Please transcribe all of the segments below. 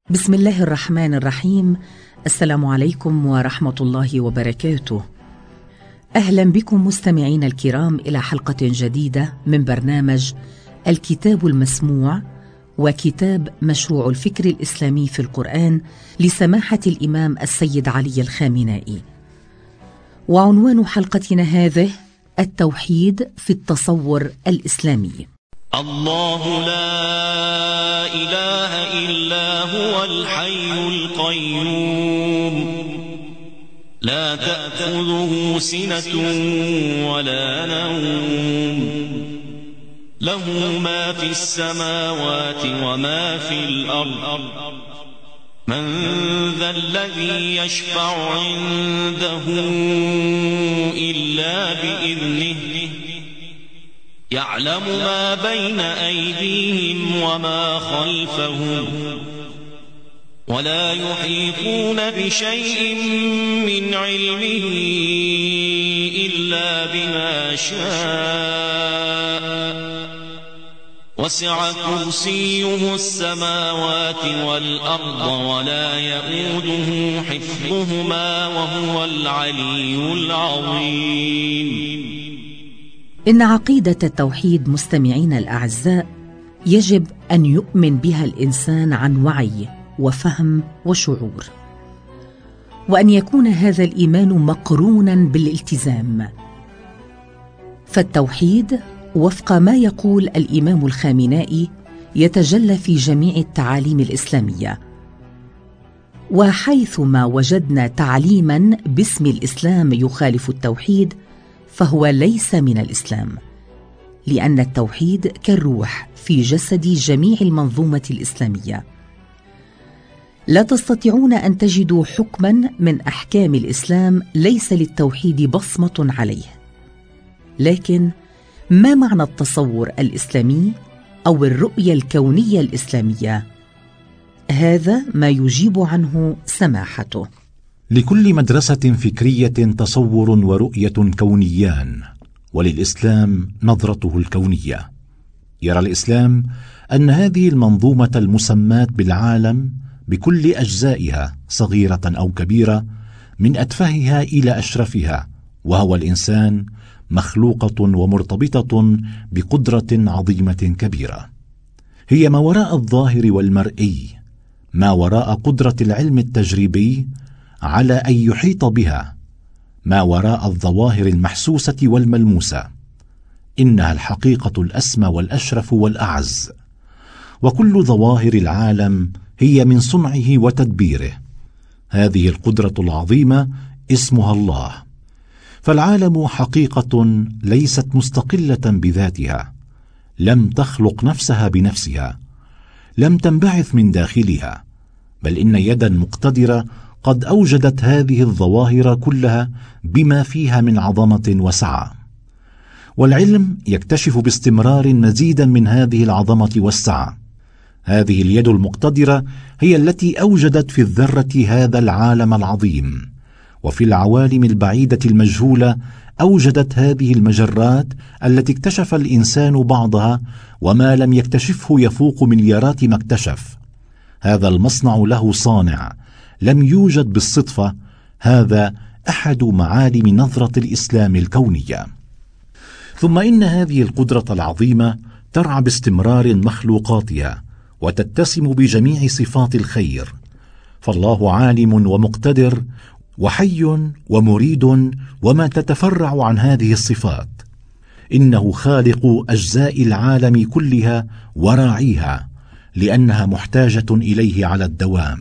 بسم الله الرحمن الرحيم. السلام عليكم ورحمة الله وبركاته. أهلا بكم مستمعين الكرام إلى حلقة جديدة من برنامج الكتاب المسموع وكتاب مشروع الفكر الإسلامي في القرآن لسماحة الإمام السيد علي الخامنائي. وعنوان حلقتنا هذه: التوحيد في التصور الإسلامي. الله لا إله إلا هو الحي القيوم لا تأخذه سنة ولا نوم له ما في السماوات وما في الأرض من ذا الذي يشفع عنده إلا بإذنه يعلم ما بين أيديهم وما خلفهم ولا يحيطون بشيء من علمه إلا بما شاء وسع كرسيه السماوات والأرض ولا يئوده حفظهما وهو العلي العظيم. إن عقيدة التوحيد مستمعين الأعزاء يجب أن يؤمن بها الإنسان عن وعي وفهم وشعور، وأن يكون هذا الإيمان مقرونا بالالتزام. فالتوحيد وفق ما يقول الإمام الخامنائي يتجلى في جميع التعاليم الإسلامية، وحيثما وجدنا تعليما باسم الإسلام يخالف التوحيد فهو ليس من الإسلام، لأن التوحيد كالروح في جسد جميع المنظومة الإسلامية. لا تستطيعون أن تجدوا حكما من أحكام الإسلام ليس للتوحيد بصمة عليه. لكن ما معنى التصور الإسلامي أو الرؤية الكونية الإسلامية؟ هذا ما يجيب عنه سماحته. لكل مدرسة فكرية تصور ورؤية كونيان، وللإسلام نظرته الكونية. يرى الإسلام أن هذه المنظومة المسماة بالعالم بكل أجزائها صغيرة أو كبيرة من أتفهها إلى أشرفها، وهو الإنسان، مخلوقة ومرتبطة بقدرة عظيمة كبيرة، هي ما وراء الظاهر والمرئي، ما وراء قدرة العلم التجريبي على أن يحيط بها، ما وراء الظواهر المحسوسة والملموسة. إنها الحقيقة الأسمى والأشرف والأعز، وكل ظواهر العالم هي من صنعه وتدبيره. هذه القدرة العظيمة اسمها الله. فالعالم حقيقة ليست مستقلة بذاتها، لم تخلق نفسها بنفسها، لم تنبعث من داخلها، بل إن يدا مقتدرة قد أوجدت هذه الظواهر كلها بما فيها من عظمة وسعة. والعلم يكتشف باستمرار مزيدا من هذه العظمة والسعة. هذه اليد المقتدرة هي التي أوجدت في الذرة هذا العالم العظيم، وفي العوالم البعيدة المجهولة أوجدت هذه المجرات التي اكتشف الإنسان بعضها، وما لم يكتشفه يفوق مليارات ما اكتشف. هذا المصنع له صانع، لم يوجد بالصدفة. هذا أحد معالم نظرة الإسلام الكونية. ثم إن هذه القدرة العظيمة ترعى باستمرار مخلوقاتها وتتسم بجميع صفات الخير. فالله عالم ومقتدر وحي ومريد وما تتفرع عن هذه الصفات. إنه خالق أجزاء العالم كلها وراعيها، لأنها محتاجة إليه على الدوام.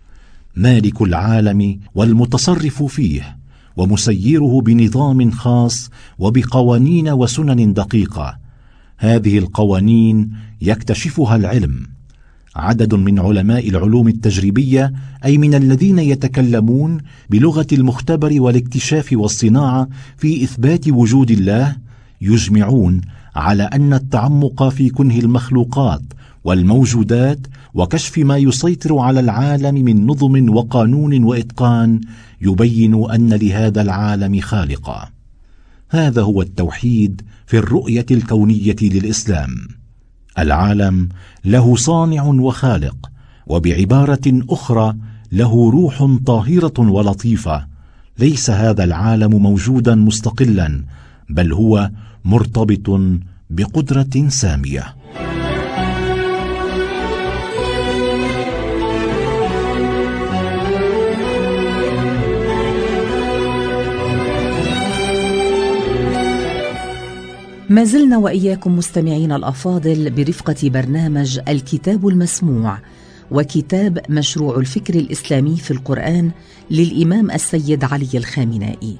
مالك العالم والمتصرف فيه، ومسيره بنظام خاص وبقوانين وسنن دقيقة. هذه القوانين يكتشفها العلم. عدد من علماء العلوم التجريبية، أي من الذين يتكلمون بلغة المختبر والاكتشاف والصناعة في إثبات وجود الله، يجمعون على أن التعمق في كنه المخلوقات والموجودات وكشف ما يسيطر على العالم من نظم وقانون وإتقان يبين أن لهذا العالم خالقا. هذا هو التوحيد في الرؤية الكونية للإسلام. العالم له صانع وخالق، وبعبارة أخرى له روح طاهرة ولطيفة. ليس هذا العالم موجودا مستقلا، بل هو مرتبط بقدرة سامية. ما زلنا وإياكم مستمعين الأفاضل برفقة برنامج الكتاب المسموع، وكتاب مشروع الفكر الإسلامي في القرآن للإمام السيد علي الخامنائي.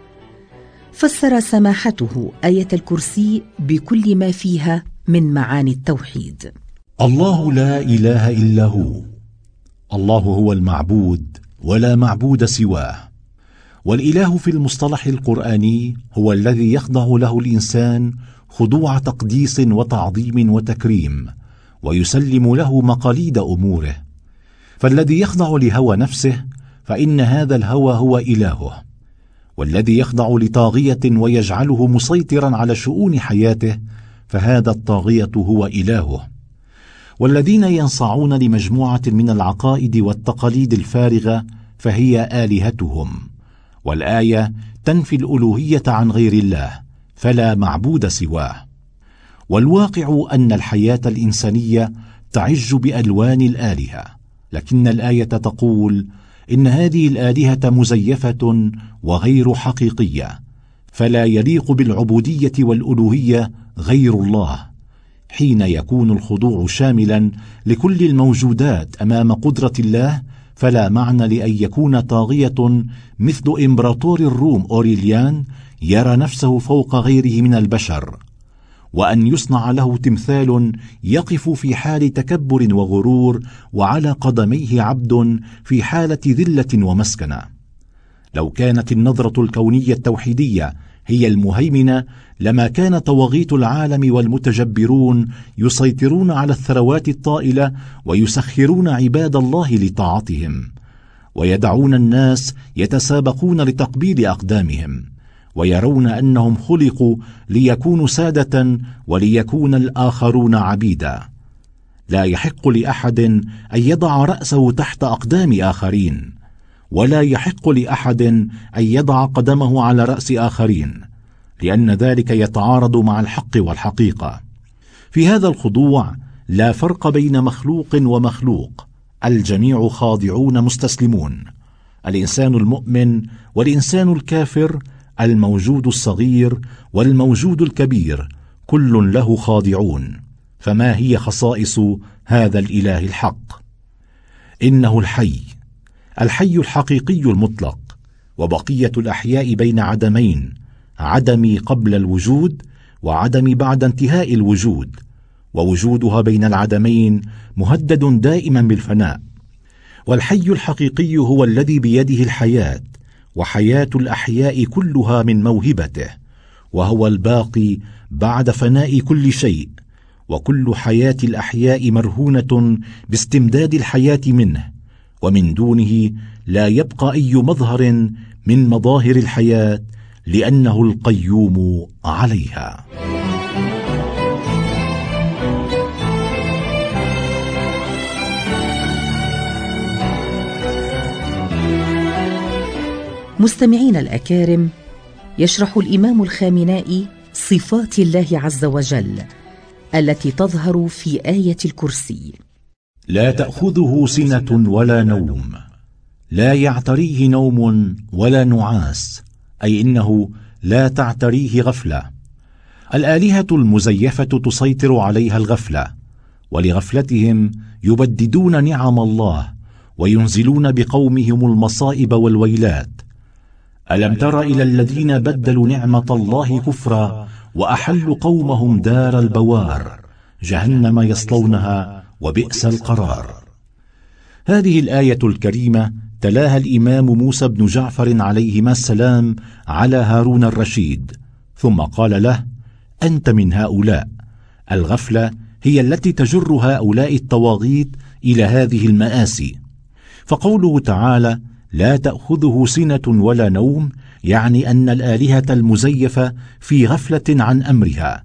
فسر سماحته آية الكرسي بكل ما فيها من معاني التوحيد. الله لا إله إلا هو، الله هو المعبود ولا معبود سواه. والإله في المصطلح القرآني هو الذي يخضع له الإنسان خضوع تقديس وتعظيم وتكريم، ويسلم له مقاليد أموره. فالذي يخضع لهوى نفسه فإن هذا الهوى هو إلهه، والذي يخضع لطاغية ويجعله مسيطرا على شؤون حياته فهذا الطاغية هو إلهه. والذين ينصاعون لمجموعة من العقائد والتقاليد الفارغة فهي آلهتهم. والآية تنفي الألوهية عن غير الله، فلا معبود سواه. والواقع أن الحياة الإنسانية تعج بألوان الآلهة، لكن الآية تقول إن هذه الآلهة مزيفة وغير حقيقية، فلا يليق بالعبودية والألوهية غير الله. حين يكون الخضوع شاملا لكل الموجودات أمام قدرة الله، فلا معنى لأن يكون طاغية مثل إمبراطور الروم أوريليان يرى نفسه فوق غيره من البشر، وأن يصنع له تمثال يقف في حال تكبر وغرور وعلى قدميه عبد في حالة ذلة ومسكنة. لو كانت النظرة الكونية التوحيدية هي المهيمنة لما كان طواغيت العالم والمتجبرون يسيطرون على الثروات الطائلة ويسخرون عباد الله لطاعتهم، ويدعون الناس يتسابقون لتقبيل أقدامهم، ويرون أنهم خلقوا ليكونوا سادة وليكون الآخرون عبيدا. لا يحق لأحد أن يضع رأسه تحت أقدام آخرين، ولا يحق لأحد أن يضع قدمه على رأس آخرين، لأن ذلك يتعارض مع الحق والحقيقة. في هذا الخضوع لا فرق بين مخلوق ومخلوق، الجميع خاضعون مستسلمون. الإنسان المؤمن والإنسان الكافر، الموجود الصغير والموجود الكبير، كل له خاضعون. فما هي خصائص هذا الإله الحق؟ إنه الحي الحقيقي المطلق، وبقية الأحياء بين عدمين: عدم قبل الوجود وعدم بعد انتهاء الوجود، ووجودها بين العدمين مهدد دائما بالفناء. والحي الحقيقي هو الذي بيده الحياة، وحياة الأحياء كلها من موهبته، وهو الباقي بعد فناء كل شيء، وكل حياة الأحياء مرهونة باستمداد الحياة منه، ومن دونه لا يبقى أي مظهر من مظاهر الحياة، لأنه القيوم عليها. مستمعين الأكارم، يشرح الإمام الخامنائي صفات الله عز وجل التي تظهر في آية الكرسي. لا تأخذه سنة ولا نوم، لا يعتريه نوم ولا نعاس، أي إنه لا تعتريه غفلة. الآلهة المزيفة تسيطر عليها الغفلة، ولغفلتهم يبددون نعم الله وينزلون بقومهم المصائب والويلات. ألم تر إلى الذين بدلوا نعمة الله كفرا وأحلوا قومهم دار البوار جهنم يصلونها وبئس القرار. هذه الآية الكريمة تلاها الإمام موسى بن جعفر عليهما السلام على هارون الرشيد، ثم قال له: أنت من هؤلاء. الغفلة هي التي تجر هؤلاء الطواغيت إلى هذه المآسي. فقوله تعالى: لا تأخذه سنة ولا نوم، يعني أن الآلهة المزيفة في غفلة عن أمرها،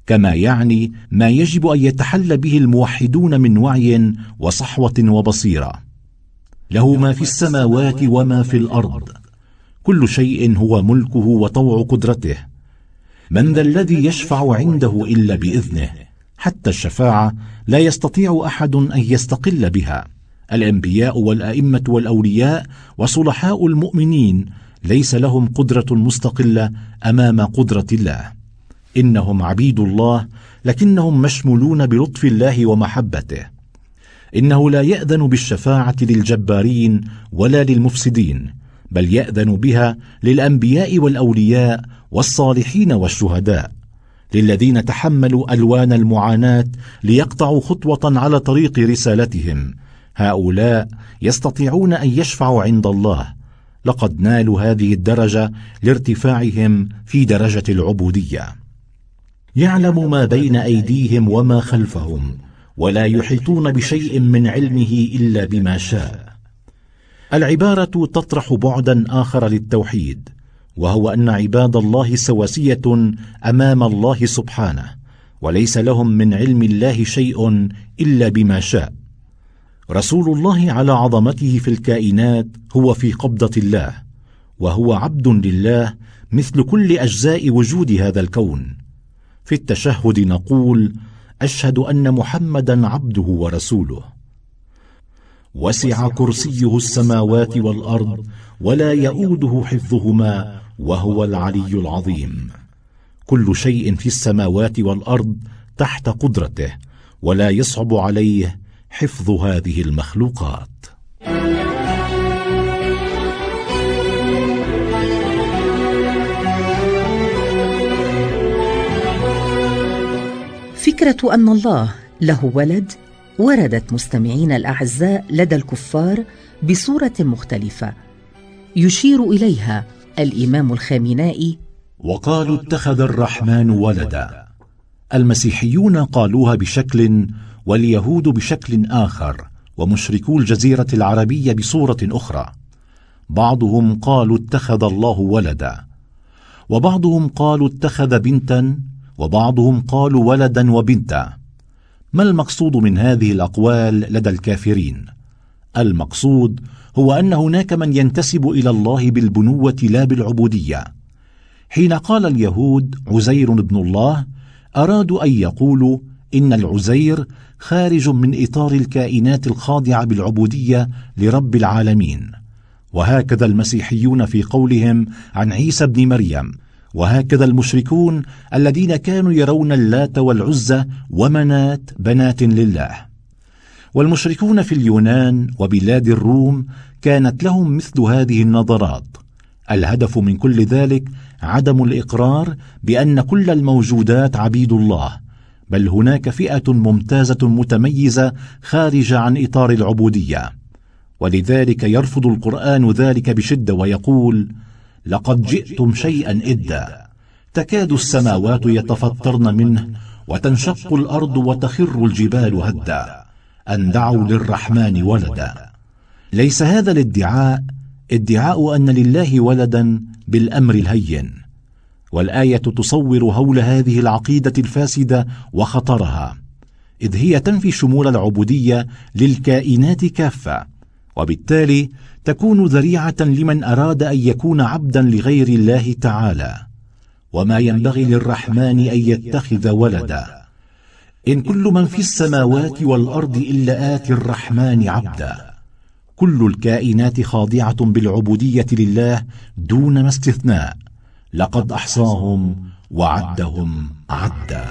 كما يعني ما يجب أن يتحلى به الموحدون من وعي وصحوة وبصيرة. له ما في السماوات وما في الأرض، كل شيء هو ملكه وطوع قدرته. من ذا الذي يشفع عنده إلا بإذنه؟ حتى الشفاعة لا يستطيع أحد أن يستقل بها. الأنبياء والأئمة والأولياء وصلحاء المؤمنين ليس لهم قدرة مستقلة أمام قدرة الله. إنهم عبيد الله، لكنهم مشمولون بلطف الله ومحبته. إنه لا يأذن بالشفاعة للجبارين ولا للمفسدين، بل يأذن بها للأنبياء والأولياء والصالحين والشهداء، للذين تحملوا ألوان المعاناة ليقطعوا خطوة على طريق رسالتهم. هؤلاء يستطيعون أن يشفعوا عند الله. لقد نالوا هذه الدرجة لارتفاعهم في درجة العبودية. يعلم ما بين أيديهم وما خلفهم، ولا يحيطون بشيء من علمه إلا بما شاء. العبارة تطرح بعدا آخر للتوحيد، وهو أن عباد الله سواسية أمام الله سبحانه، وليس لهم من علم الله شيء إلا بما شاء. رسول الله على عظمته في الكائنات هو في قبضة الله، وهو عبد لله مثل كل أجزاء وجود هذا الكون. في التشهد نقول: أشهد أن محمدا عبده ورسوله. وسع كرسيه السماوات والأرض ولا يؤوده حفظهما وهو العلي العظيم. كل شيء في السماوات والأرض تحت قدرته، ولا يصعب عليه حفظ هذه المخلوقات. فكرة أن الله له ولد وردت مستمعين الأعزاء لدى الكفار بصورة مختلفة، يشير إليها الإمام الخامنائي: وقالوا اتخذ الرحمن ولدا. المسيحيون قالوها بشكل، واليهود بشكل آخر، ومشركو الجزيرة العربية بصورة أخرى. بعضهم قالوا اتخذ الله ولدا، وبعضهم قالوا اتخذ بنتا، وبعضهم قالوا ولدا وبنتا. ما المقصود من هذه الأقوال لدى الكافرين؟ المقصود هو أن هناك من ينتسب إلى الله بالبنوة لا بالعبودية. حين قال اليهود عزير ابن الله، أرادوا أن يقولوا إن العزير خارج من إطار الكائنات الخاضعة بالعبودية لرب العالمين. وهكذا المسيحيون في قولهم عن عيسى ابن مريم، وهكذا المشركون الذين كانوا يرون اللات والعزى ومنات بنات لله. والمشركون في اليونان وبلاد الروم كانت لهم مثل هذه النظرات. الهدف من كل ذلك عدم الإقرار بأن كل الموجودات عبيد الله، بل هناك فئة ممتازة متميزة خارجة عن إطار العبودية. ولذلك يرفض القرآن ذلك بشدة ويقول: لقد جئتم شيئا إدا، تكاد السماوات يتفطرن منه وتنشق الأرض وتخر الجبال هدا، أن دعوا للرحمن ولدا. ليس هذا الادعاء ادعاء أن لله ولدا بالأمر الهين. والآية تصور هول هذه العقيدة الفاسدة وخطرها، إذ هي تنفي شمول العبودية للكائنات كافة، وبالتالي تكون ذريعة لمن أراد أن يكون عبدا لغير الله تعالى. وما ينبغي للرحمن أن يتخذ ولدا. إن كل من في السماوات والأرض إلا آتي الرحمن عبدا. كل الكائنات خاضعة بالعبودية لله دون ما استثناء. لقد أحصاهم وعدهم عدا.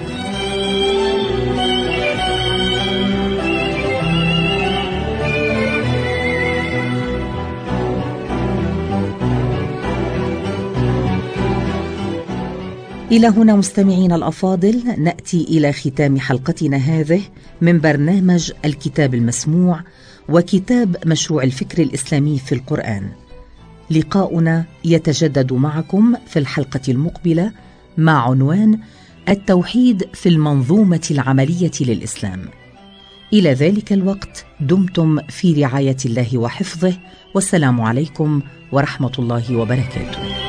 إلى هنا مستمعين الأفاضل نأتي إلى ختام حلقتنا هذه من برنامج الكتاب المسموع وكتاب مشروع الفكر الإسلامي في القرآن. لقاؤنا يتجدد معكم في الحلقة المقبلة مع عنوان التوحيد في المنظومة العملية للإسلام. إلى ذلك الوقت دمتم في رعاية الله وحفظه، والسلام عليكم ورحمة الله وبركاته.